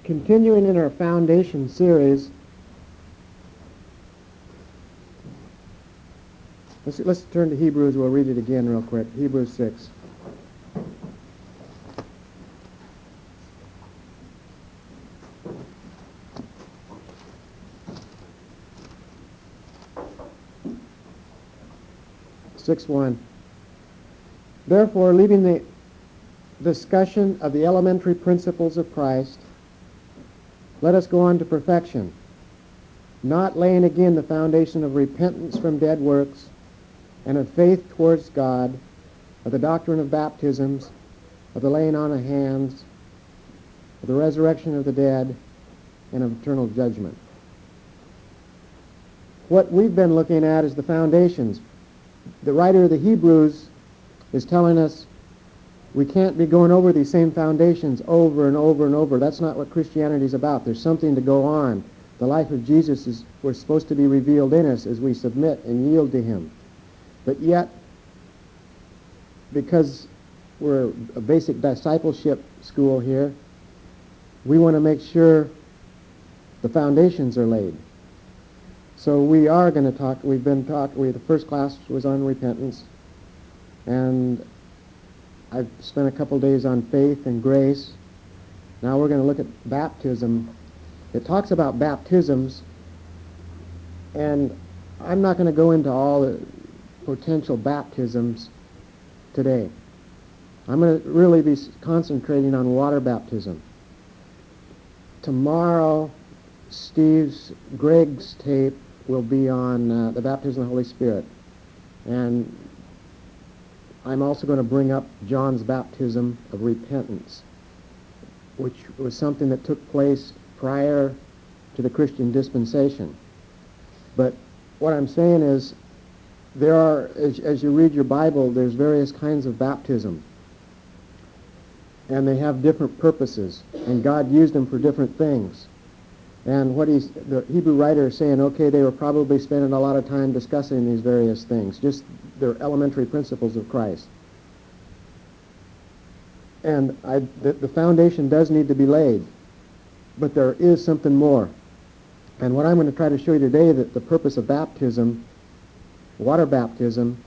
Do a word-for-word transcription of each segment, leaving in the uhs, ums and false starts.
continuing in our foundation series, let's, let's turn to Hebrews. We'll read it again real quick. Hebrews six. six one. Therefore, leaving the discussion of the elementary principles of Christ, let us go on to perfection, not laying again the foundation of repentance from dead works and of faith towards God, of the doctrine of baptisms, of the laying on of hands, of the resurrection of the dead, and of eternal judgment. What we've been looking at is the foundations. The writer of the Hebrews is telling us we can't be going over these same foundations over and over and over. That's not what Christianity is about. There's something to go on. The life of Jesus is we're supposed to be revealed in us as we submit and yield to him. But yet, because we're a basic discipleship school here, we want to make sure the foundations are laid. So we are going to talk, we've been talking, we, the first class was on repentance, and I've spent a couple days on faith and grace. Now we're going to look at baptism. It talks about baptisms, and I'm not going to go into all the potential baptisms today. I'm going to really be concentrating on water baptism. Tomorrow, Steve's, Greg's tape will be on uh, the baptism of the Holy Spirit. And I'm also going to bring up John's baptism of repentance, which was something that took place prior to the Christian dispensation. But what I'm saying is, there are, as, as you read your Bible, there's various kinds of baptism. And they have different purposes, and God used them for different things. And what he's, the Hebrew writer is saying, okay, they were probably spending a lot of time discussing these various things, just their elementary principles of Christ. And I, the, the foundation does need to be laid, but there is something more. And what I'm going to try to show you today, that the purpose of baptism, water baptism,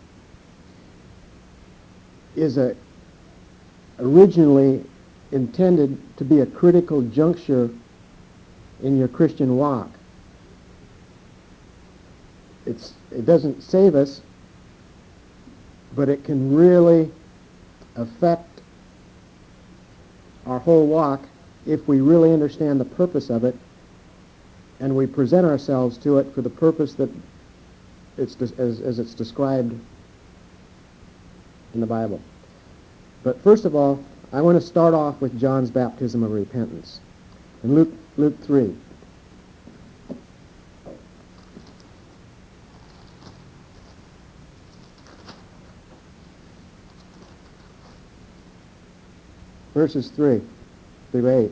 is a, originally intended to be a critical juncture in your Christian walk. It's, it doesn't save us, but it can really affect our whole walk if we really understand the purpose of it and we present ourselves to it for the purpose that it's des- as, as it's described in the Bible. But first of all, I want to start off with John's baptism of repentance. In Luke, Luke three. Verses three through eight.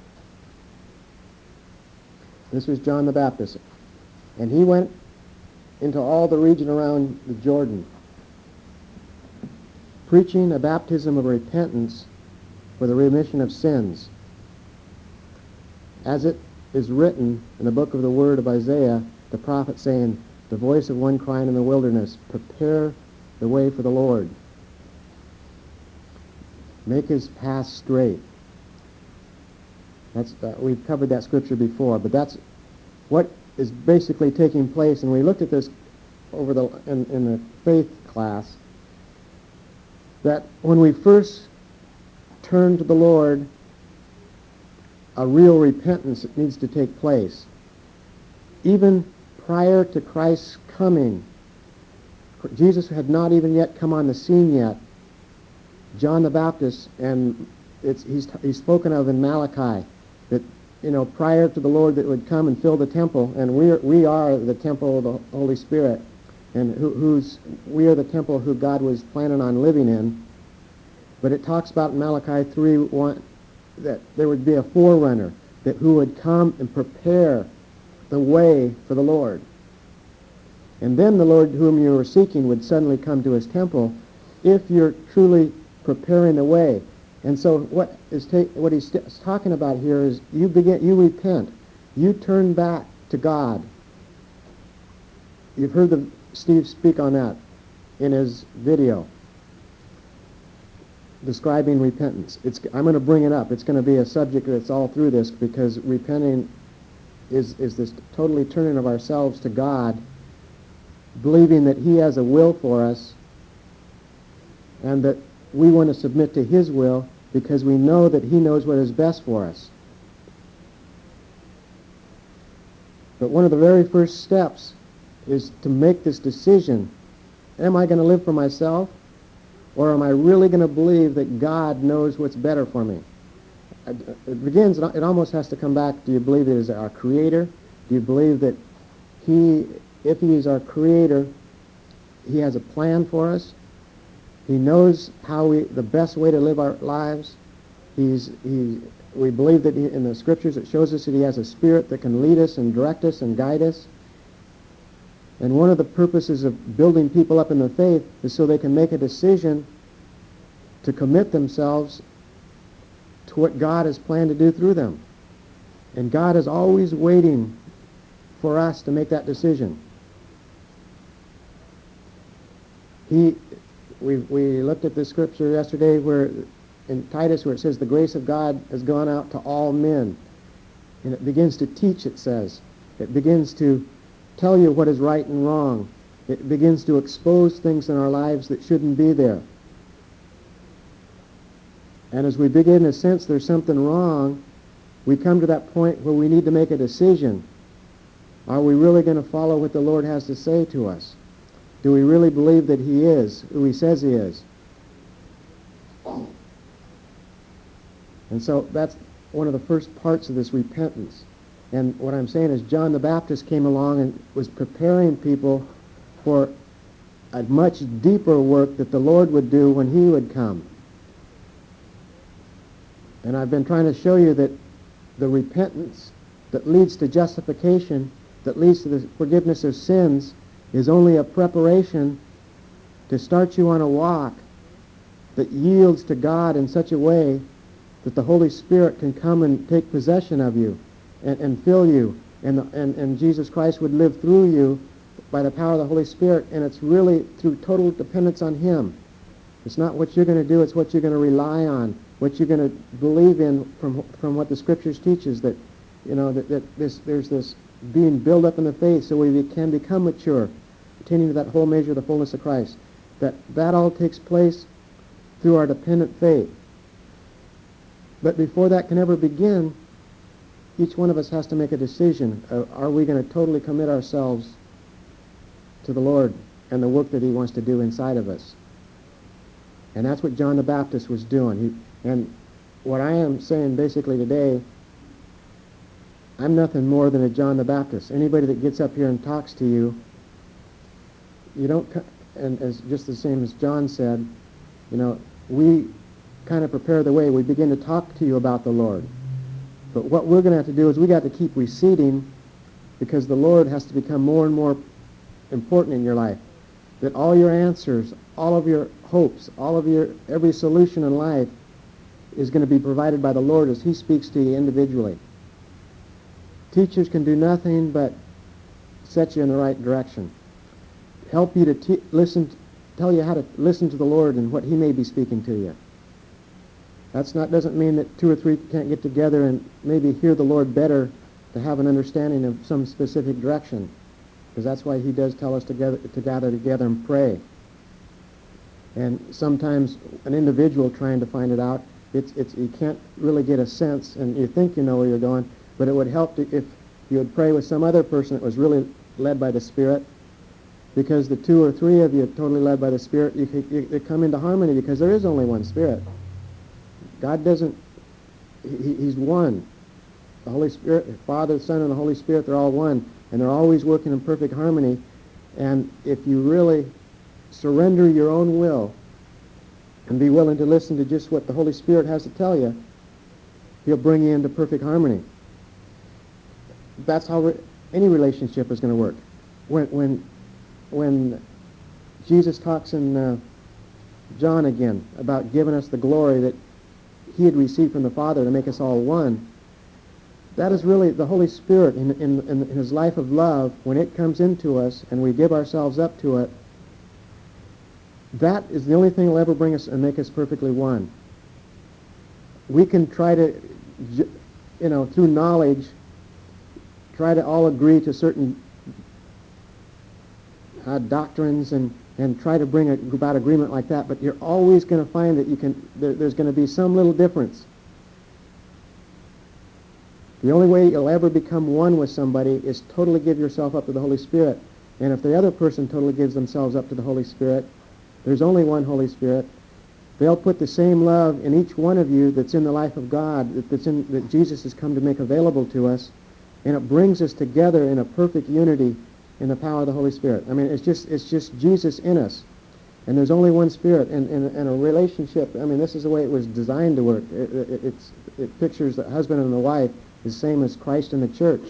This was John the Baptist. And he went into all the region around the Jordan, preaching a baptism of repentance for the remission of sins, as it is written in the book of the word of Isaiah, the prophet, saying, the voice of one crying in the wilderness, prepare the way for the Lord. Make his path straight. That's, uh, we've covered that scripture before, but that's what is basically taking place. And we looked at this over the in, in the faith class, that when we first turn to the Lord, a real repentance needs to take place. Even prior to Christ's coming, Jesus had not even yet come on the scene yet. John the Baptist, and it's, he's, he's spoken of in Malachi, that, you know, prior to the Lord that would come and fill the temple, and we are, we are the temple of the Holy Spirit, and who, who's, we are the temple who God was planning on living in. But it talks about in Malachi three one, that there would be a forerunner that who would come and prepare the way for the Lord. And then the Lord whom you were seeking would suddenly come to his temple if you're truly preparing the way. And so what is ta- what he's st- talking about here is you begin, you repent, you turn back to God. You've heard the, Steve speak on that in his video describing repentance. It's, I'm going to bring it up. It's going to be a subject that's all through this, because repenting is, is this totally turning of ourselves to God, believing that he has a will for us and that we want to submit to his will because we know that he knows what is best for us. But one of the very first steps is to make this decision. Am I going to live for myself, or am I really going to believe that God knows what's better for me? It begins, it almost has to come back, do you believe he is our creator? Do you believe that he, if he is our creator, he has a plan for us? He knows how we, the best way to live our lives. He's, he, we believe that he, in the scriptures it shows us that he has a spirit that can lead us and direct us and guide us. And one of the purposes of building people up in the faith is so they can make a decision to commit themselves to what God has planned to do through them. And God is always waiting for us to make that decision. He, we, we looked at the scripture yesterday where in Titus where it says the grace of God has gone out to all men. And it begins to teach, it says. It begins to tell you what is right and wrong. It begins to expose things in our lives that shouldn't be there. And as we begin to sense there's something wrong, we come to that point where we need to make a decision. Are we really going to follow what the Lord has to say to us? Do we really believe that he is who he says he is? And so that's one of the first parts of this repentance. And what I'm saying is John the Baptist came along and was preparing people for a much deeper work that the Lord would do when he would come. And I've been trying to show you that the repentance that leads to justification, that leads to the forgiveness of sins, is only a preparation to start you on a walk that yields to God in such a way that the Holy Spirit can come and take possession of you and, and fill you, and, and, and Jesus Christ would live through you by the power of the Holy Spirit, and it's really through total dependence on him. It's not what you're going to do, it's what you're going to rely on, what you're going to believe in from from what the Scriptures teaches, that, you know, that, that this, there's this being built up in the faith so we can become mature, attaining to that whole measure of the fullness of Christ. That that all takes place through our dependent faith. But before that can ever begin, each one of us has to make a decision. Uh, are we going to totally commit ourselves to the Lord and the work that he wants to do inside of us? And that's what John the Baptist was doing. He, and what I am saying basically today, I'm nothing more than a John the Baptist. Anybody that gets up here and talks to you, you don't, and as just the same as John said, you know, we kind of prepare the way. We begin to talk to you about the Lord. But what we're going to have to do is we got to keep receding, because the Lord has to become more and more important in your life. That all your answers, all of your hopes, all of your, every solution in life is going to be provided by the Lord as he speaks to you individually. Teachers can do nothing but set you in the right direction. Help you to te- listen, tell you how to listen to the Lord and what he may be speaking to you. That's not, doesn't mean that two or three can't get together and maybe hear the Lord better to have an understanding of some specific direction. Because that's why he does tell us to gather, to gather together and pray. And sometimes an individual trying to find it out, it's, it's, you can't really get a sense, and you think you know where you're going, but it would help to, if you would pray with some other person that was really led by the Spirit, because the two or three of you totally led by the Spirit, you, you, you come into harmony, because there is only one Spirit. God doesn't, he, he's one. The Holy Spirit, the Father, the Son, and the Holy Spirit, they're all one, and they're always working in perfect harmony. And if you really surrender your own will and be willing to listen to just what the Holy Spirit has to tell you, he'll bring you into perfect harmony. That's how re- any relationship is going to work. When when when Jesus talks in uh, John again about giving us the glory that he had received from the Father to make us all one, that is really the Holy Spirit in, in, in his life of love. When it comes into us and we give ourselves up to it, that is the only thing that will ever bring us and make us perfectly one. We can try to, you know, through knowledge, try to all agree to certain uh, doctrines and, and try to bring a, about agreement like that, but you're always going to find that you can, there, there's going to be some little difference. The only way you'll ever become one with somebody is totally give yourself up to the Holy Spirit. And if the other person totally gives themselves up to the Holy Spirit, there's only one Holy Spirit. They'll put the same love in each one of you that's in the life of God, that, that's in, that Jesus has come to make available to us, and it brings us together in a perfect unity in the power of the Holy Spirit. I mean, it's just it's just Jesus in us, and there's only one Spirit, and, and, and a relationship. I mean, this is the way it was designed to work. It, it, it's, it pictures the husband and the wife the same as Christ and the church.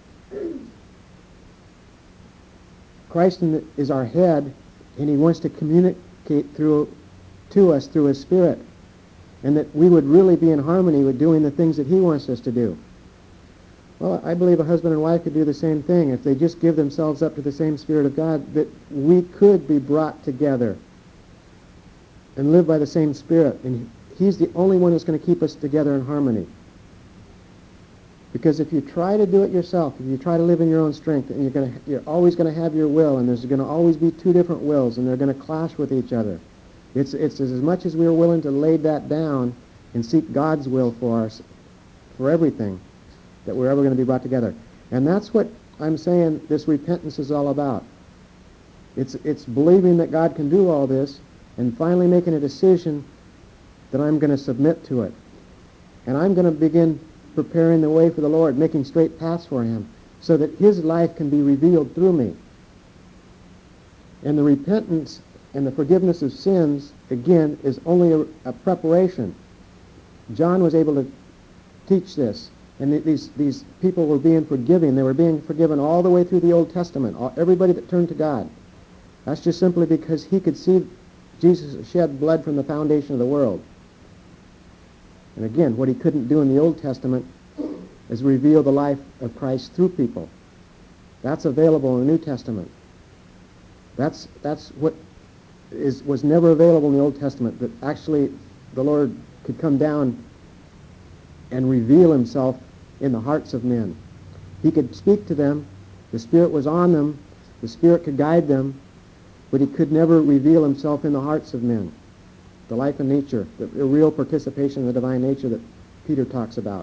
Christ in the, is our head, and he wants to communicate through to us through his Spirit, and that we would really be in harmony with doing the things that he wants us to do. Well, I believe a husband and wife could do the same thing if they just give themselves up to the same Spirit of God, that we could be brought together and live by the same Spirit, and he's the only one that's going to keep us together in harmony. Because if you try to do it yourself, if you try to live in your own strength, and you're going to, you're always going to have your will, and there's going to always be two different wills, and they're going to clash with each other. It's it's as much as we're willing to lay that down and seek God's will for us, for everything, that we're ever going to be brought together. And that's what I'm saying this repentance is all about. It's it's believing that God can do all this, and finally making a decision that I'm going to submit to it, and I'm going to begin preparing the way for the Lord, making straight paths for him, so that his life can be revealed through me. And the repentance and the forgiveness of sins, again, is only a, a preparation. John was able to teach this, and th- these these people were being forgiven. They were being forgiven all the way through the Old Testament, all, everybody that turned to God. That's just simply because he could see Jesus shed blood from the foundation of the world. And again, what he couldn't do in the Old Testament is reveal the life of Christ through people. That's available in the New Testament. That's that's what is was never available in the Old Testament, that actually the Lord could come down and reveal himself in the hearts of men. He could speak to them, the Spirit was on them, the Spirit could guide them, but he could never reveal himself in the hearts of men. The life and nature, the, the real participation in the divine nature that Peter talks about.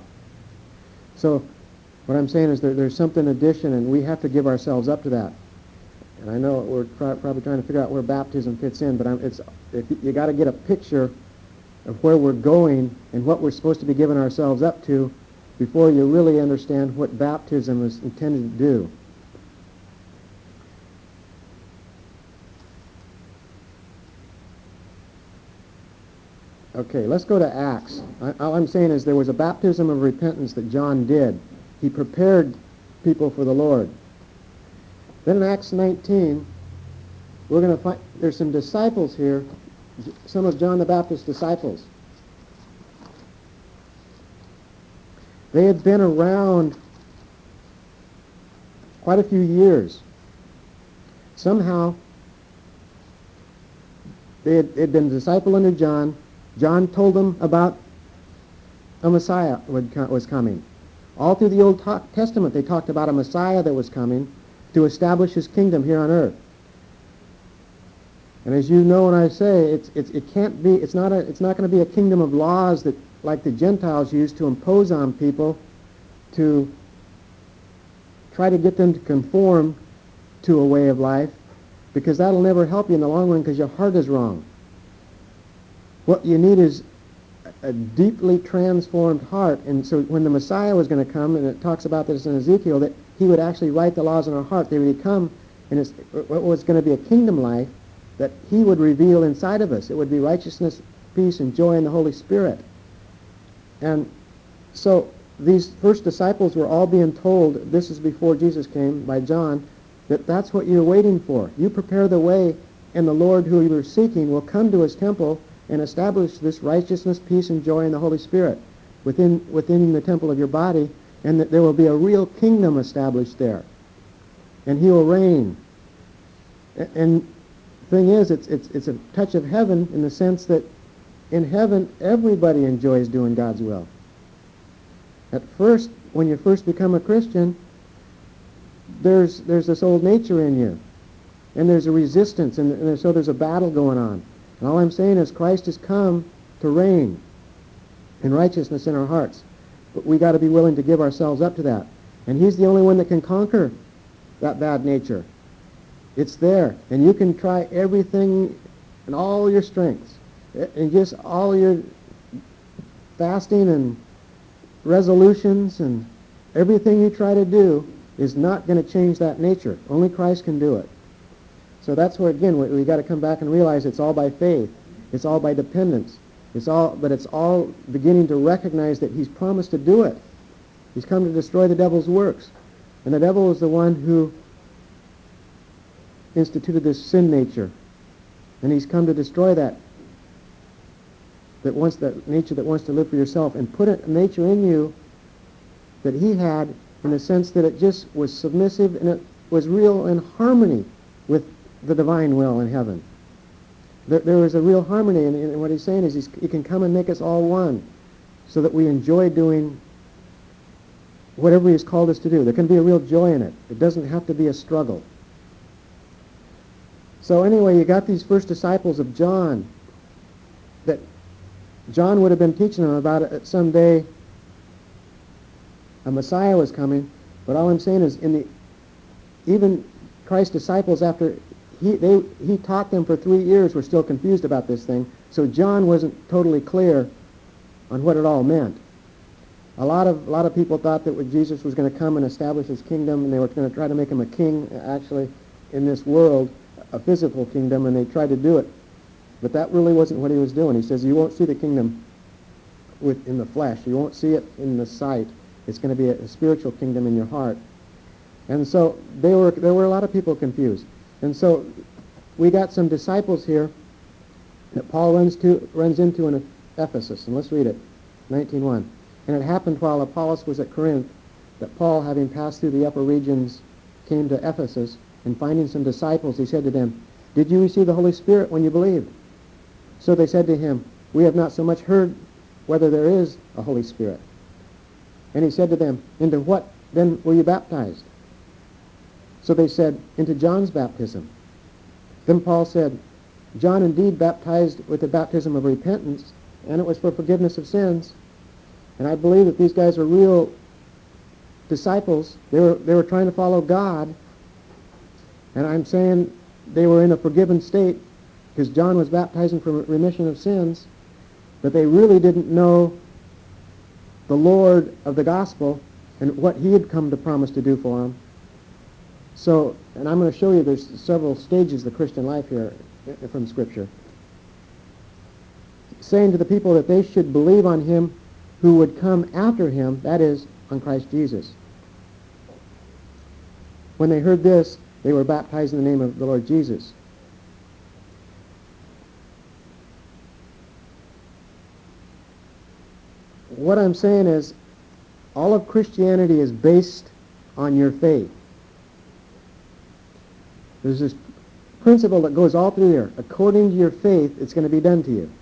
So what I'm saying is there, there's something addition, and we have to give ourselves up to that. And I know we're try, probably trying to figure out where baptism fits in, but I'm, it's if you, you got to get a picture of where we're going and what we're supposed to be giving ourselves up to before you really understand what baptism is intended to do. Okay, let's go to Acts. I, all I'm saying is there was a baptism of repentance that John did. He prepared people for the Lord. Then in Acts nineteen, we're going to find there's some disciples here, some of John the Baptist's disciples. They had been around quite a few years. Somehow, they had, they'd been a disciple under John. John told them about a Messiah was coming. All through the Old Testament, they talked about a Messiah that was coming to establish his kingdom here on earth. And as you know, when I say it's, it's it can't be, it's not a, it's not going to be a kingdom of laws that like the Gentiles used to impose on people to try to get them to conform to a way of life, because that'll never help you in the long run because your heart is wrong. What you need is a deeply transformed heart. And so when the Messiah was going to come, and it talks about this in Ezekiel, that he would actually write the laws in our heart. They would come, and it's, what was going to be a kingdom life that he would reveal inside of us. It would be righteousness, peace, and joy in the Holy Spirit. And so these first disciples were all being told, this is before Jesus came, by John, that that's what you're waiting for. You prepare the way, and the Lord who you are seeking will come to his temple, and establish this righteousness, peace, and joy in the Holy Spirit within within the temple of your body, and that there will be a real kingdom established there, and he will reign. And the thing is, it's it's it's a touch of heaven in the sense that in heaven everybody enjoys doing God's will. At first, when you first become a Christian, there's there's this old nature in you, and there's a resistance, and, and so there's a battle going on. And all I'm saying is Christ has come to reign in righteousness in our hearts. But we got to be willing to give ourselves up to that. And he's the only one that can conquer that bad nature. It's there. And you can try everything and all your strengths, and just all your fasting and resolutions and everything you try to do is not going to change that nature. Only Christ can do it. So that's where, again, we, we got to come back and realize it's all by faith. It's all by dependence. It's all, but it's all beginning to recognize that he's promised to do it. He's come to destroy the devil's works. And the devil is the one who instituted this sin nature. And he's come to destroy that. That wants that nature that wants to live for yourself, and put a nature in you that he had, in the sense that it just was submissive and it was real in harmony with the divine will in heaven. There, there was a real harmony, and, and what he's saying is he's, he can come and make us all one, so that we enjoy doing whatever he's called us to do. There can be a real joy in it. It doesn't have to be a struggle. So anyway, you got these first disciples of John, that John would have been teaching them about it someday. A Messiah was coming, but all I'm saying is, in the even Christ's disciples, after he they he taught them for three years, were still confused about this thing. So John wasn't totally clear on what it all meant. A lot of a lot of people thought that Jesus was going to come and establish his kingdom, and they were going to try to make him a king, actually, in this world, a physical kingdom, and they tried to do it. But that really wasn't what he was doing. He says, you won't see the kingdom with, in the flesh. You won't see it in the sight. It's going to be a, a spiritual kingdom in your heart. And so they were, there were a lot of people confused. And so we got some disciples here that Paul runs to runs into in Ephesus. And let's read it, nineteen one. And it happened while Apollos was at Corinth that Paul, having passed through the upper regions, came to Ephesus, and finding some disciples, he said to them, did you receive the Holy Spirit when you believed? So they said to him, we have not so much heard whether there is a Holy Spirit. And he said to them, into what then were you baptized? So they said, into John's baptism. Then Paul said, John indeed baptized with the baptism of repentance, and it was for forgiveness of sins. And I believe that these guys are real disciples. They were, they were trying to follow God. And I'm saying they were in a forgiven state, because John was baptizing for remission of sins, but they really didn't know the Lord of the gospel and what he had come to promise to do for them. So, and I'm going to show you there's several stages of the Christian life here from Scripture. Saying to the people that they should believe on him who would come after him, that is, on Christ Jesus. When they heard this, they were baptized in the name of the Lord Jesus. What I'm saying is, all of Christianity is based on your faith. There's this principle that goes all through there. According to your faith, it's going to be done to you.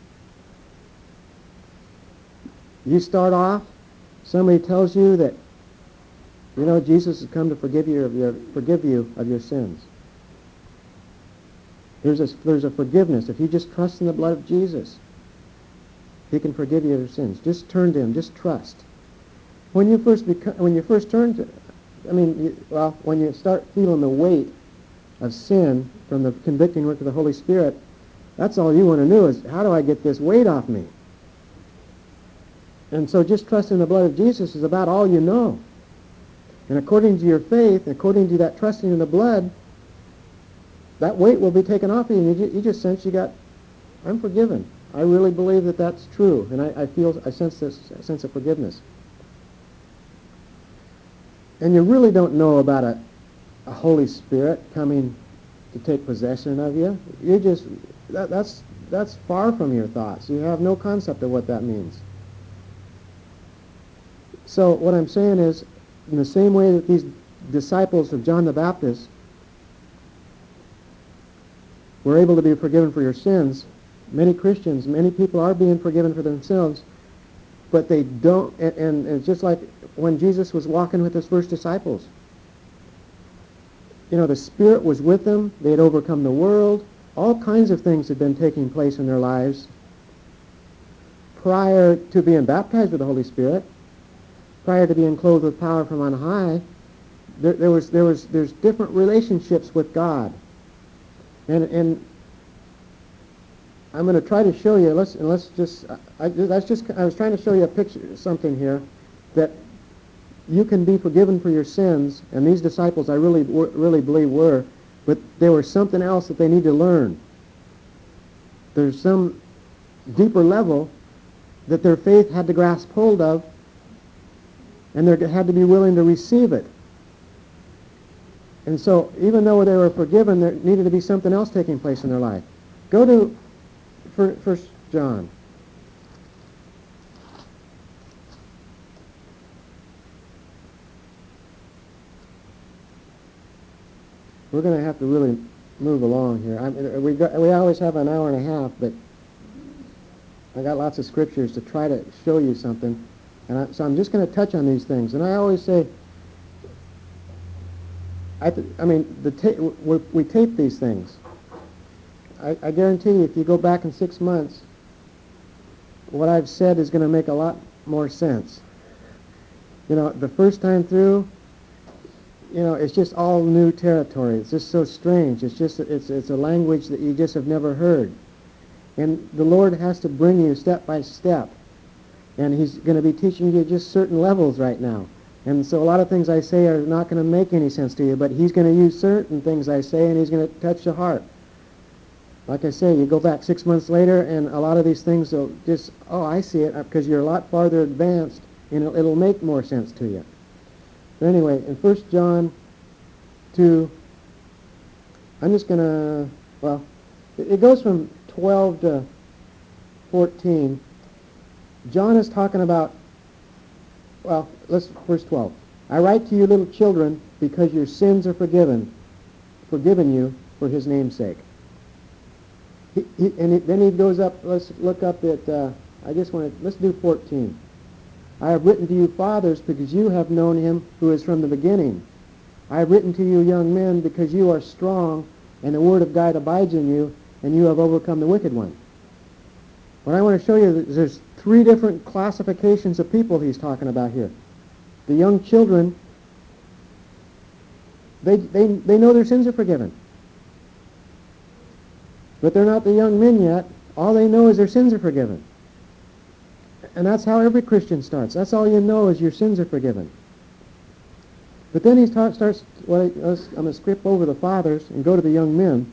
You start off, somebody tells you that, you know, Jesus has come to forgive you of your, forgive you of your sins. There's a, there's a forgiveness. If you just trust in the blood of Jesus, he can forgive you of your sins. Just turn to him. Just trust. When you first beca- when you first turn to, I mean, you, well, when you start feeling the weight of sin from the convicting work of the Holy Spirit, that's all you want to know is, how do I get this weight off me? And so just trusting the blood of Jesus is about all you know. And according to your faith, according to that trusting in the blood, that weight will be taken off you, and you, you just sense you got, I'm forgiven. I really believe that that's true, and I, I feel, I sense this a sense of forgiveness. And you really don't know about a, a Holy Spirit coming to take possession of you. You just, that, that's, that's far from your thoughts. You have no concept of what that means. So what I'm saying is, in the same way that these disciples of John the Baptist were able to be forgiven for your sins, many Christians, many people are being forgiven for themselves, but they don't, and, and it's just like when Jesus was walking with his first disciples. You know, the Spirit was with them, they had overcome the world, all kinds of things had been taking place in their lives prior to being baptized with the Holy Spirit, prior to being clothed with power from on high. There, there was, there was, there's different relationships with God. And, and I'm going to try to show you, let's, and let's just, I, that's just, I was trying to show you a picture, something here, that you can be forgiven for your sins, and these disciples I really, really believe were, but there was something else that they need to learn. There's some deeper level that their faith had to grasp hold of, and they had to be willing to receive it. And so, even though they were forgiven, there needed to be something else taking place in their life. Go to First John. We're going to have to really move along here. I mean, we got, we always have an hour and a half, but I got lots of scriptures to try to show you something, and I, so I'm just going to touch on these things. And I always say, I, th- I mean, the ta- we, we tape these things. I, I guarantee you, if you go back in six months, what I've said is going to make a lot more sense. You know, the first time through, you know, it's just all new territory. It's just so strange. It's just, it's, it's a language that you just have never heard. And the Lord has to bring you step by step. And he's going to be teaching you just certain levels right now. And so a lot of things I say are not going to make any sense to you, but he's going to use certain things I say, and he's going to touch your heart. Like I say, you go back six months later, and a lot of these things will just, oh, I see it, because you're a lot farther advanced, and it'll, it'll make more sense to you. But anyway, in First John two, I'm just going to, well, it, it goes from twelve to fourteen. John is talking about, well, let's, verse twelve. I write to you, little children, because your sins are forgiven, forgiven you for his name's sake. He, he, and he, then he goes up, let's look up at, uh, I just want to, let's do fourteen. I have written to you, fathers, because you have known him who is from the beginning. I have written to you, young men, because you are strong, and the word of God abides in you, and you have overcome the wicked one. What I want to show you is there's three different classifications of people he's talking about here. The young children, they, they, they know their sins are forgiven. But they're not the young men yet. All they know is their sins are forgiven. And that's how every Christian starts. That's all you know is your sins are forgiven. But then he start, starts, well, I'm going to skip over the fathers and go to the young men.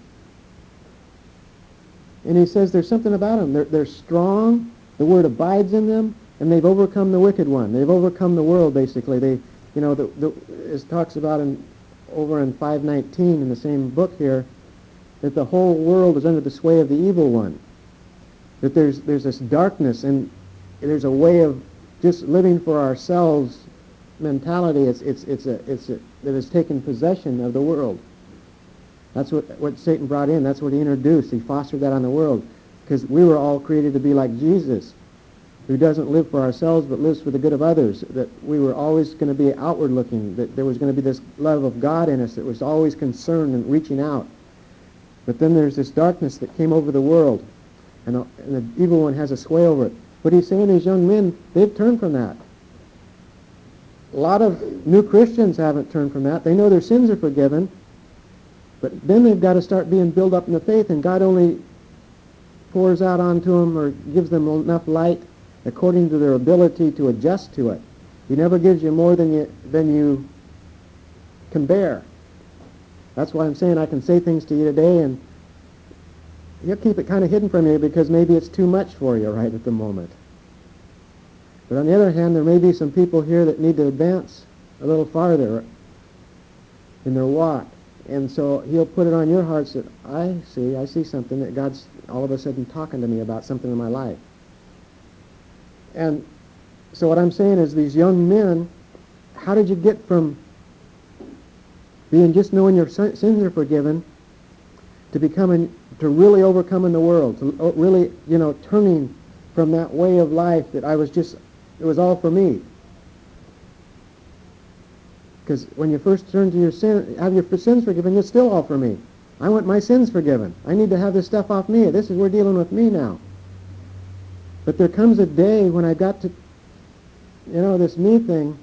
And he says there's something about them. They're, they're strong, the word abides in them, and they've overcome the wicked one. They've overcome the world, basically. They, you know, the, the, it talks about in, over in five nineteen in the same book here, that the whole world is under the sway of the evil one. That there's, there's this darkness, and there's a way of just living for ourselves mentality. It's, it's, it's a, it's a, that has taken possession of the world. That's what, what Satan brought in. That's what he introduced. He fostered that on the world. Because we were all created to be like Jesus, who doesn't live for ourselves but lives for the good of others. That we were always going to be outward looking. That there was going to be this love of God in us that was always concerned and reaching out. But then there's this darkness that came over the world. And the, and the evil one has a sway over it. But he's saying these young men, they've turned from that. A lot of new Christians haven't turned from that. They know their sins are forgiven. But then they've got to start being built up in the faith, and God only pours out onto them or gives them enough light according to their ability to adjust to it. He never gives you more than you than you can bear. That's why I'm saying I can say things to you today, and he'll keep it kind of hidden from you because maybe it's too much for you right at the moment. But on the other hand, there may be some people here that need to advance a little farther in their walk. And so he'll put it on your hearts that I see, I see something that God's all of a sudden talking to me about something in my life. And so what I'm saying is these young men, how did you get from being just knowing your sins are forgiven to becoming, to really overcoming the world, to really, you know, turning from that way of life that I was just, it was all for me? Because when you first turn to your sin, have your sins forgiven, it's still all for me. I want my sins forgiven. I need to have this stuff off me. This is, we're dealing with me now. But there comes a day when I got to, you know, this me thing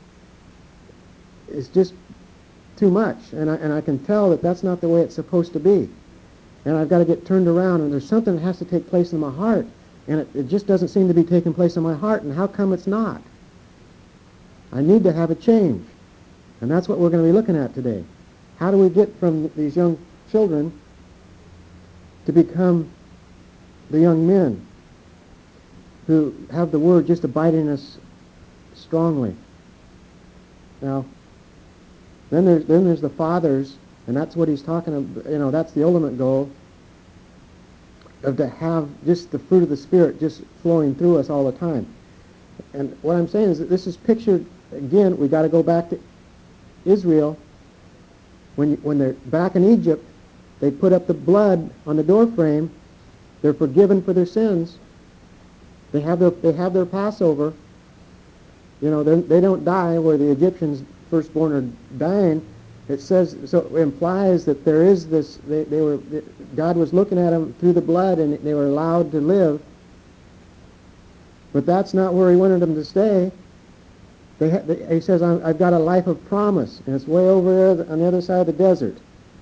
is just too much. And I, and I can tell that that's not the way it's supposed to be. And I've got to get turned around, and there's something that has to take place in my heart. And it, it just doesn't seem to be taking place in my heart. And how come it's not? I need to have a change. And that's what we're going to be looking at today. How do we get from these young children to become the young men who have the Word just abiding in us strongly? Now, then there's, then there's the fathers, and that's what he's talking about. You know, that's the ultimate goal, of to have just the fruit of the Spirit just flowing through us all the time. And what I'm saying is that this is pictured, again, we got to go back to Israel. When, when they're back in Egypt, they put up the blood on the door frame. They're forgiven for their sins. They have their, they have their Passover. You know, they don't die where the Egyptians firstborn are dying. It says, so it implies that there is this, they, they were, God was looking at them through the blood, and they were allowed to live. But that's not where he wanted them to stay. They ha- they, he says, I've got a life of promise, and it's way over there on the other side of the desert.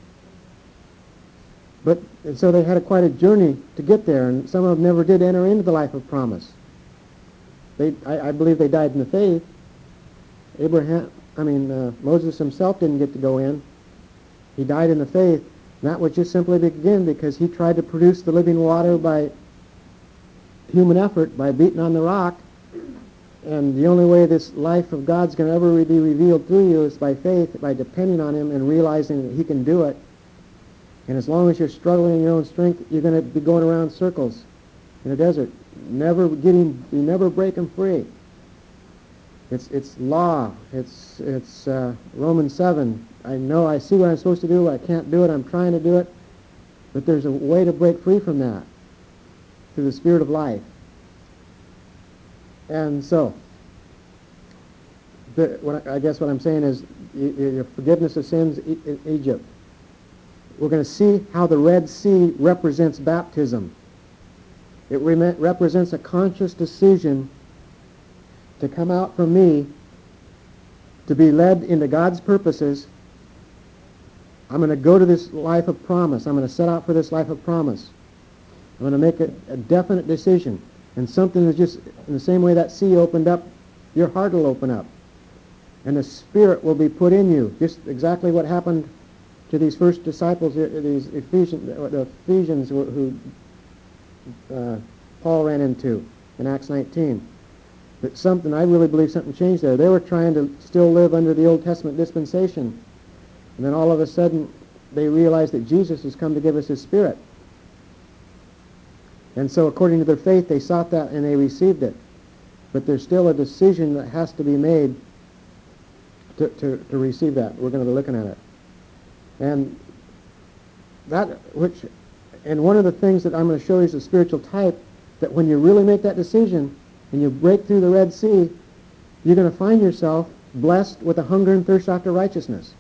But, and so they had a, quite a journey to get there, and some of them never did enter into the life of promise. They, I, I believe they died in the faith. Abraham, I mean, uh, Moses himself didn't get to go in. He died in the faith. And that was just simply begin because he tried to produce the living water by human effort, by beating on the rock. And the only way this life of God's going to ever be revealed through you is by faith, by depending on him and realizing that he can do it. And as long as you're struggling in your own strength, you're going to be going around circles in a desert, never getting, you're never breaking free. It's it's law. It's it's uh, Romans seven. I know, I see what I'm supposed to do. I can't do it. I'm trying to do it. But there's a way to break free from that through the Spirit of life. And so, the, what I, I guess what I'm saying is y- y- your forgiveness of sins in Egypt. We're going to see how the Red Sea represents baptism. It re- represents a conscious decision to come out from me, to be led into God's purposes. I'm going to go to this life of promise. I'm going to set out for this life of promise. I'm going to make a, a definite decision. And something is just, in the same way that sea opened up, your heart will open up. And the Spirit will be put in you. Just exactly what happened to these first disciples, these Ephesians, the Ephesians who uh, Paul ran into in Acts nineteen. That something, I really believe something changed there. They were trying to still live under the Old Testament dispensation. And then all of a sudden, they realized that Jesus has come to give us his Spirit. And so according to their faith, they sought that and they received it. But there's still a decision that has to be made to, to, to receive that. We're going to be looking at it. And that, which, and one of the things that I'm going to show you is a spiritual type, that when you really make that decision and you break through the Red Sea, you're going to find yourself blessed with a hunger and thirst after righteousness.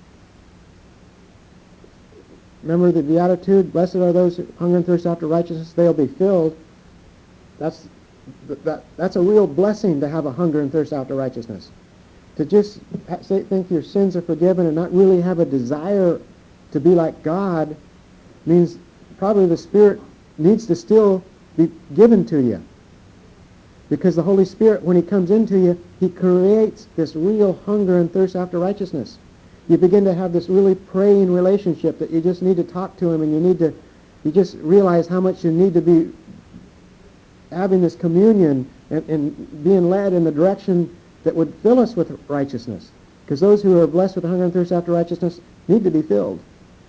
Remember the Beatitude, blessed are those who hunger and thirst after righteousness, they'll be filled. That's, that, that's a real blessing to have a hunger and thirst after righteousness. To just say, think your sins are forgiven and not really have a desire to be like God means probably the Spirit needs to still be given to you. Because the Holy Spirit, when he comes into you, he creates this real hunger and thirst after righteousness. You begin to have this really praying relationship that you just need to talk to him, and you need to, you just realize how much you need to be having this communion and, and being led in the direction that would fill us with righteousness. Because those who are blessed with hunger and thirst after righteousness need to be filled.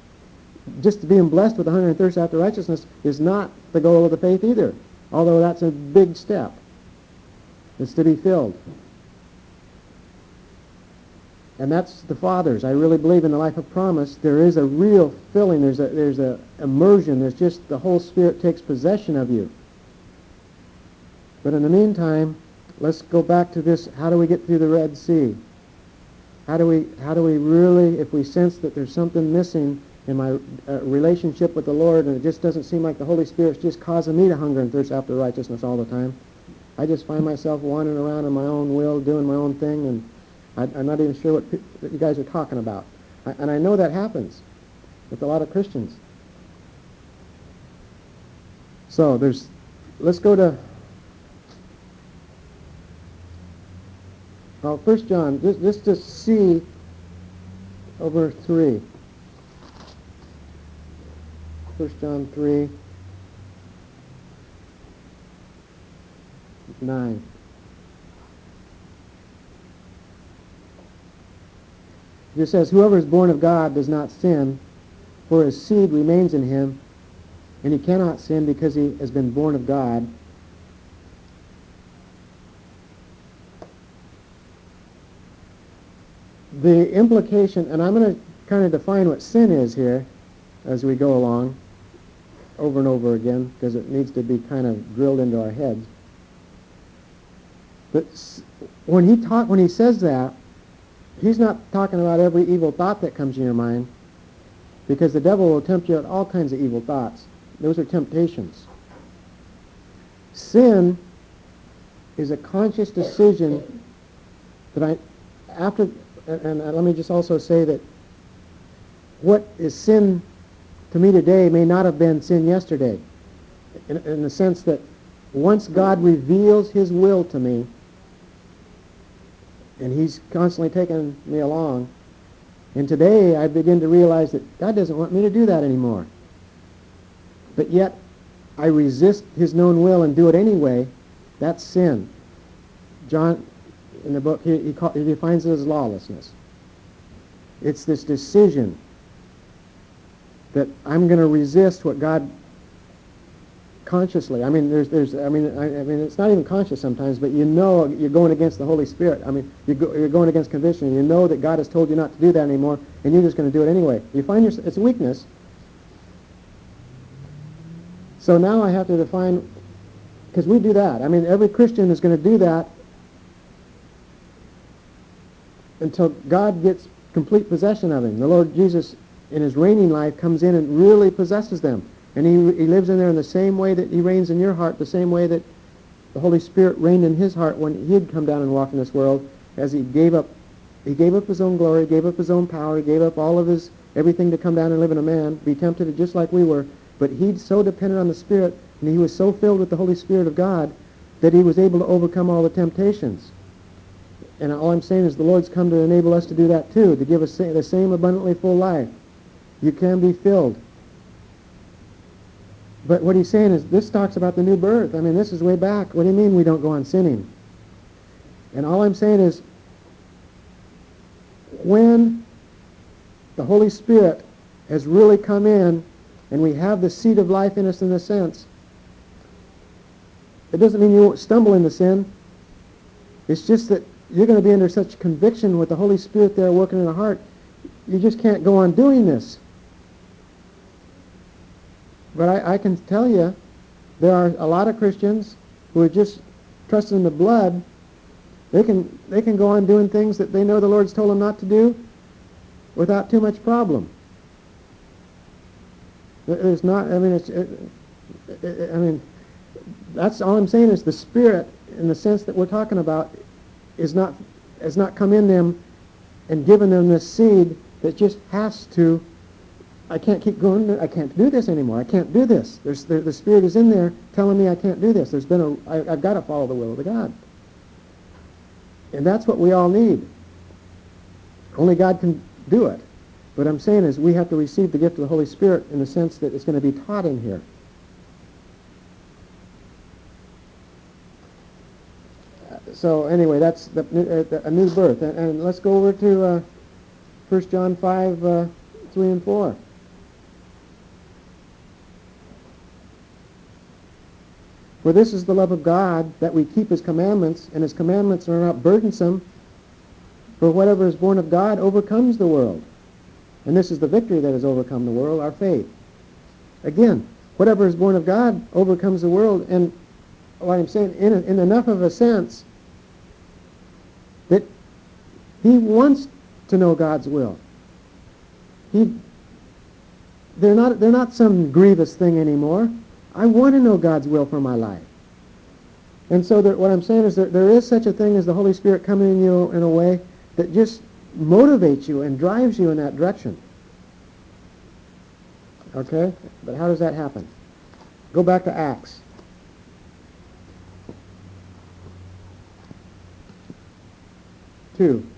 just being blessed with a hunger and thirst after righteousness is not the goal of the faith either, although that's a big step. It's to be filled. And that's the Father's. I really believe in the life of promise there is a real filling. There's a there's a immersion. There's just the whole Spirit takes possession of you. But in the meantime, let's go back to this. How do we get through the Red Sea? How do we how do we really, if we sense that there's something missing in my uh, relationship with the Lord, and it just doesn't seem like the Holy Spirit's just causing me to hunger and thirst after righteousness all the time, I just find myself wandering around in my own will, doing my own thing, and I, I'm not even sure what, pe- what you guys are talking about. I, and I know that happens with a lot of Christians. So there's, let's go to, well, First John, just, just to see over three. First John three, nine. It says, whoever is born of God does not sin, for his seed remains in him, and he cannot sin because he has been born of God. The implication, and I'm going to kind of define what sin is here as we go along over and over again, because it needs to be kind of drilled into our heads. But when he talk, when he says that, he's not talking about every evil thought that comes in your mind, because the devil will tempt you at all kinds of evil thoughts. Those are temptations. Sin is a conscious decision that I, after, and, and let me just also say that what is sin to me today may not have been sin yesterday, in, in the sense that once God reveals his will to me, and he's constantly taking me along, and today I begin to realize that God doesn't want me to do that anymore. But yet I resist his known will and do it anyway. That's sin. John, in the book, he, he, call, he defines it as lawlessness. It's this decision that I'm going to resist what God consciously. I mean, there's, there's, I mean, I, I mean, it's not even conscious sometimes, but you know you're going against the Holy Spirit. I mean, you go, you're going against conviction. You know that God has told you not to do that anymore, and you're just going to do it anyway. You find your, it's a weakness. So now I have to define, because we do that. I mean, every Christian is going to do that until God gets complete possession of him. The Lord Jesus, in his reigning life, comes in and really possesses them. And he, he lives in there in the same way that he reigns in your heart, the same way that the Holy Spirit reigned in his heart when he had come down and walked in this world, as he gave up he gave up his own glory, gave up his own power, he gave up all of his everything to come down and live in a man, be tempted just like we were. But he so depended on the Spirit, and he was so filled with the Holy Spirit of God that he was able to overcome all the temptations. And all I'm saying is the Lord's come to enable us to do that too, to give us the same abundantly full life. You can be filled. But what he's saying is, this talks about the new birth. I mean, this is way back. What do you mean we don't go on sinning? And all I'm saying is, when the Holy Spirit has really come in, and we have the seed of life in us in a sense, it doesn't mean you won't stumble into sin. It's just that you're going to be under such conviction with the Holy Spirit there working in the heart, you just can't go on doing this. But I, I can tell you, there are a lot of Christians who are just trusting in the blood. They can they can go on doing things that they know the Lord's told them not to do without too much problem. There's not. I mean, it's. It, it, I mean, that's all I'm saying is the Spirit, in the sense that we're talking about, is not has not come in them and given them this seed that just has to. I can't keep going. I can't do this anymore. I can't do this. There's the, the Spirit is in there telling me I can't do this. There's been a. I, I've got to follow the will of the God, and that's what we all need. Only God can do it. What I'm saying is we have to receive the gift of the Holy Spirit in the sense that it's going to be taught in here. Uh, so anyway, that's the, uh, the, a new birth, and, and let's go over to uh, First John five, uh, three and four. For this is the love of God, that we keep his commandments, and his commandments are not burdensome. For whatever is born of God overcomes the world. And this is the victory that has overcome the world, our faith. Again, whatever is born of God overcomes the world. And what I'm saying, in, in enough of a sense that he wants to know God's will. He, they're not, they're not some grievous thing anymore. I want to know God's will for my life. And so that what I'm saying is that there is such a thing as the Holy Spirit coming in you in a way that just motivates you and drives you in that direction. Okay? But how does that happen? Go back to Acts. Two.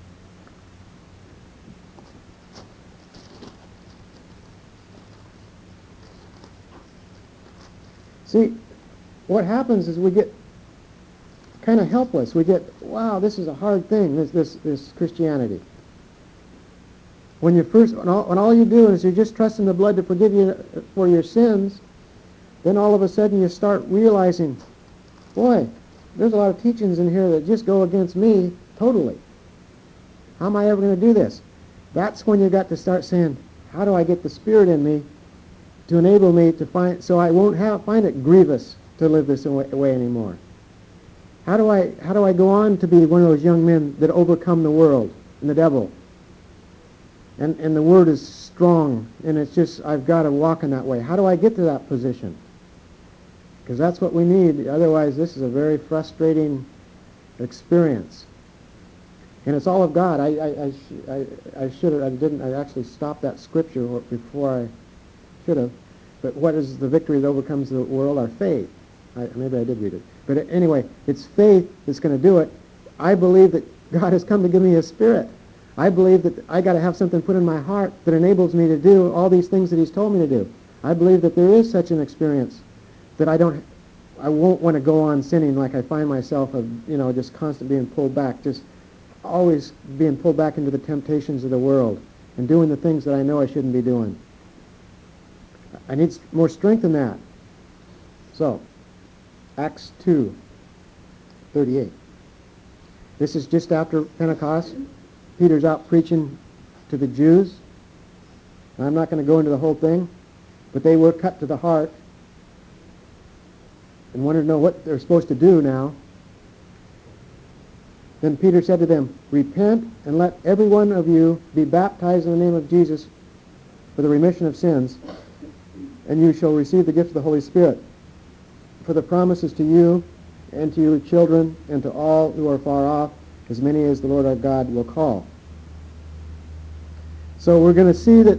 See, what happens is we get kind of helpless. We get, wow, this is a hard thing, this this, this Christianity. When you first, when all, when all you do is you just trust in the blood to forgive you for your sins, then all of a sudden you start realizing, boy, there's a lot of teachings in here that just go against me totally. How am I ever going to do this? That's when you got to start saying, how do I get the Spirit in me to enable me to find, so I won't have find it grievous to live this way, way anymore? How do I how do I go on to be one of those young men that overcome the world and the devil? And and the word is strong, and it's just I've got to walk in that way. How do I get to that position? Because that's what we need. Otherwise, this is a very frustrating experience. And it's all of God. I I I, sh- I, I should have I didn't I actually stopped that scripture before I should have. But what is the victory that overcomes the world? Our faith. I, maybe I did read it. But anyway, it's faith that's going to do it. I believe that God has come to give me His Spirit. I believe that I got to have something put in my heart that enables me to do all these things that He's told me to do. I believe that there is such an experience that I don't, I won't want to go on sinning like I find myself of, you know, just constantly being pulled back, just always being pulled back into the temptations of the world and doing the things that I know I shouldn't be doing. I need more strength in that. So, Acts two thirty-eight. This is just after Pentecost. Peter's out preaching to the Jews. Now, I'm not going to go into the whole thing, but they were cut to the heart and wanted to know what they're supposed to do now. Then Peter said to them, "Repent and let every one of you be baptized in the name of Jesus for the remission of sins, and you shall receive the gift of the Holy Spirit. For the promise is to you and to your children and to all who are far off, as many as the Lord our God will call." So we're going to see that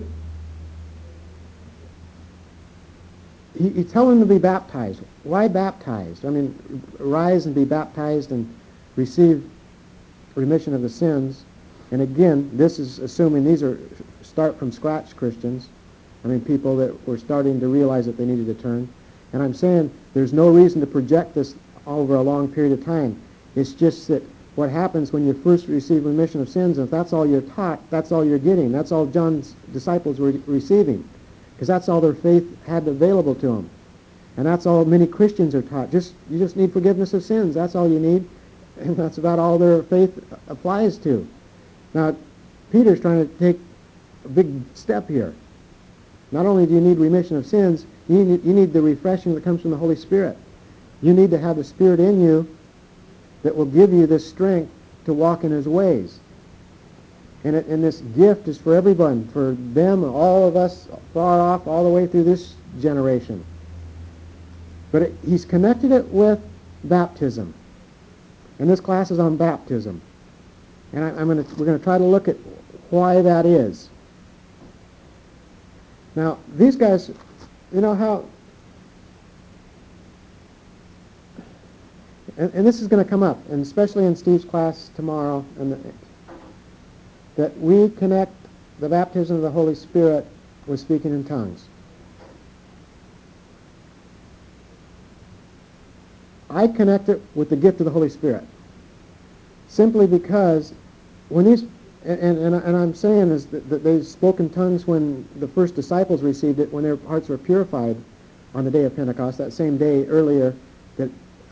he, he's telling them to be baptized. Why baptized? I mean, rise and be baptized and receive remission of the sins. And again, this is assuming these are start from scratch Christians. I mean, people that were starting to realize that they needed to turn. And I'm saying there's no reason to project this over a long period of time. It's just that what happens when you first receive remission of sins, and if that's all you're taught, that's all you're getting. That's all John's disciples were receiving, because that's all their faith had available to them. And that's all many Christians are taught. Just you just need forgiveness of sins. That's all you need. And that's about all their faith applies to. Now, Peter's trying to take a big step here. Not only do you need remission of sins, you need, you need the refreshing that comes from the Holy Spirit. You need to have the Spirit in you that will give you this strength to walk in His ways. And, it, and this gift is for everyone, for them, all of us, far off, all the way through this generation. But it, He's connected it with baptism. And this class is on baptism. And I, I'm gonna, we're going to try to look at why that is. Now, these guys, you know how, and, and this is going to come up, and especially in Steve's class tomorrow, and the, that we connect the baptism of the Holy Spirit with speaking in tongues. I connect it with the gift of the Holy Spirit, simply because when these, and, and, and I'm saying is that, that they spoke in tongues when the first disciples received it, when their hearts were purified on the day of Pentecost, that same day earlier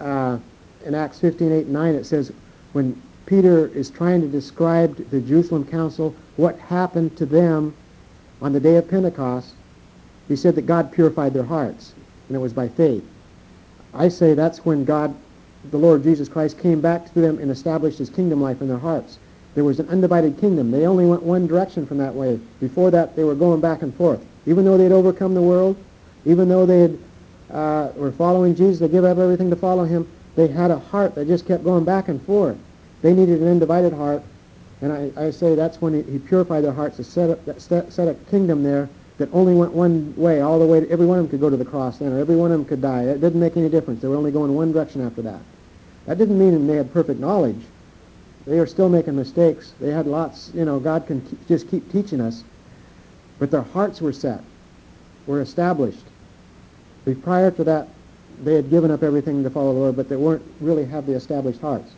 uh, in Acts fifteen, eight, and nine, it says when Peter is trying to describe to the Jerusalem council what happened to them on the day of Pentecost, he said that God purified their hearts, and it was by faith. I say that's when God, the Lord Jesus Christ, came back to them and established his kingdom life in their hearts. There was an undivided kingdom. They only went one direction from that way. Before that, they were going back and forth. Even though they had overcome the world, even though they had, uh, were following Jesus, they gave up everything to follow him, they had a heart that just kept going back and forth. They needed an undivided heart, and I, I say that's when he, he purified their hearts to set up that set, set a kingdom there that only went one way, all the way to, every one of them could go to the cross then, or every one of them could die. It didn't make any difference. They were only going one direction after that. That didn't mean they had perfect knowledge. They were still making mistakes. They had lots, you know, God can keep, just keep teaching us. But their hearts were set, were established. But prior to that, they had given up everything to follow the Lord, but they weren't really have the established hearts.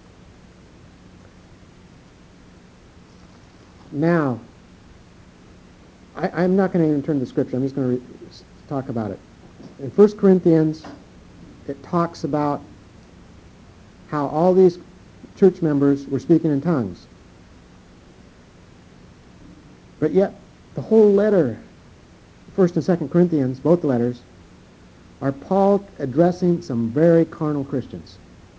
Now, I, I'm not going to even turn to Scripture. I'm just going to re- talk about it. In First Corinthians, it talks about how all these church members were speaking in tongues. But yet, the whole letter, First and Second Corinthians, both letters, are Paul addressing some very carnal Christians.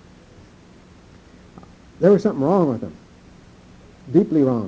There was something wrong with them. Deeply wrong.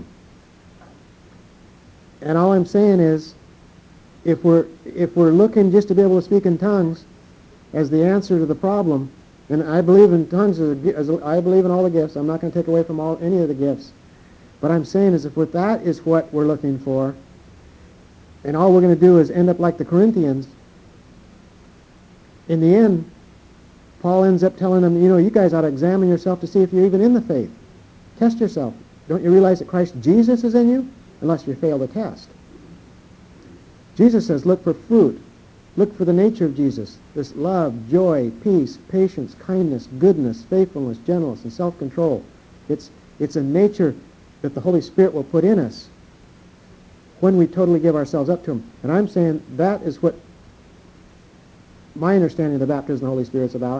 And all I'm saying is, if we're if we're looking just to be able to speak in tongues as the answer to the problem, and I believe in tongues as, a, as a, I believe in all the gifts. I'm not going to take away from all any of the gifts. But I'm saying is, if with that is what we're looking for, and all we're going to do is end up like the Corinthians, in the end, Paul ends up telling them, you know, you guys ought to examine yourself to see if you're even in the faith. Test yourself. Don't you realize that Christ Jesus is in you? Unless you fail the test. Jesus says, look for fruit. Look for the nature of Jesus. This love, joy, peace, patience, kindness, goodness, faithfulness, gentleness, and self-control. It's, it's a nature that the Holy Spirit will put in us when we totally give ourselves up to him. And I'm saying that is what my understanding of the baptism of the Holy Spirit is about.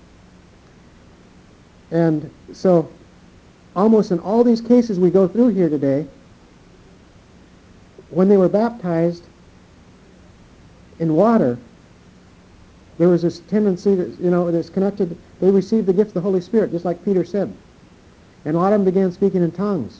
And so, almost in all these cases we go through here today, when they were baptized in water, there was this tendency that, you know, that's connected, they received the gift of the Holy Spirit, just like Peter said. And a lot of them began speaking in tongues.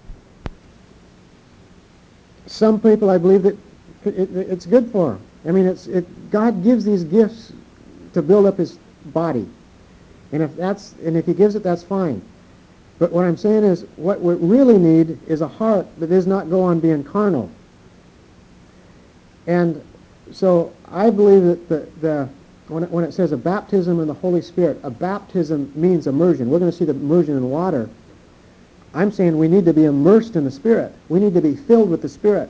Some people, I believe that it, it, it's good for them. I mean, it's it, God gives these gifts to build up his body. And if that's and if he gives it, that's fine. But what I'm saying is, what we really need is a heart that does not go on being carnal. And so I believe that the, the when, it, when it says a baptism in the Holy Spirit, a baptism means immersion. We're going to see the immersion in water. I'm saying we need to be immersed in the Spirit. We need to be filled with the Spirit.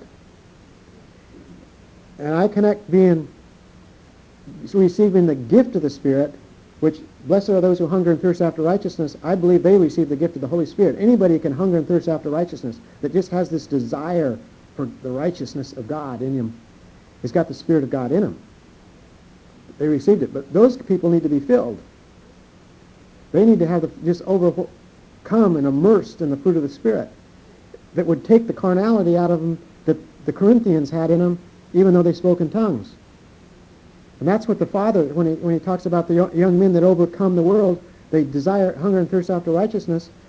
And I connect being receiving the gift of the Spirit, which blessed are those who hunger and thirst after righteousness. I believe they receive the gift of the Holy Spirit. Anybody can hunger and thirst after righteousness that just has this desire for the righteousness of God in him. He's got the Spirit of God in him. They received it. But those people need to be filled. They need to have the, just overcome and immersed in the fruit of the Spirit that would take the carnality out of them that the Corinthians had in them, even though they spoke in tongues. And that's what the Father, when he, when he talks about the young men that overcome the world, they desire, hunger and thirst after righteousness.